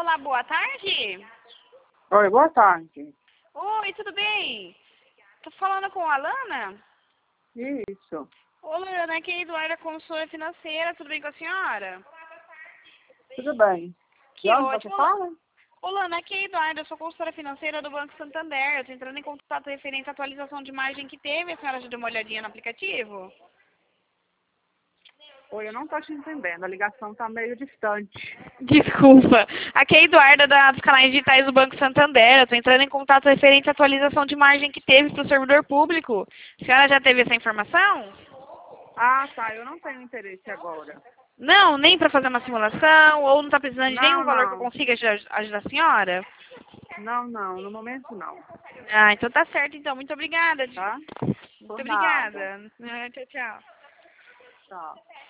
Olá, boa tarde. Oi, boa tarde. Oi, tudo bem? Tô falando com a Alana? Isso. Ô, Lana, aqui é a Eduarda, consultora financeira, tudo bem com a senhora? Tudo bem. Que De onde você ótimo. fala? Ô, Lana, aqui é a Eduarda, eu sou consultora financeira do Banco Santander. Eu tô entrando em contato referente à atualização de margem que teve. A senhora já deu uma olhadinha no aplicativo? Oi, eu não estou te entendendo. A ligação está meio distante. Desculpa. Aqui é a Eduarda dos canais digitais do Banco Santander. Eu tô entrando em contato referente à atualização de margem que teve para o servidor público. A senhora já teve essa informação? Ah, tá. Eu não tenho interesse agora. Não, nem para fazer uma simulação, ou não está precisando de nenhum Não, valor que eu não. consiga ajudar a senhora? Não, não. No momento, não. Ah, então tá certo, então. Muito obrigada. Tá? Muito Por nada. obrigada. Tchau, tchau. Tchau.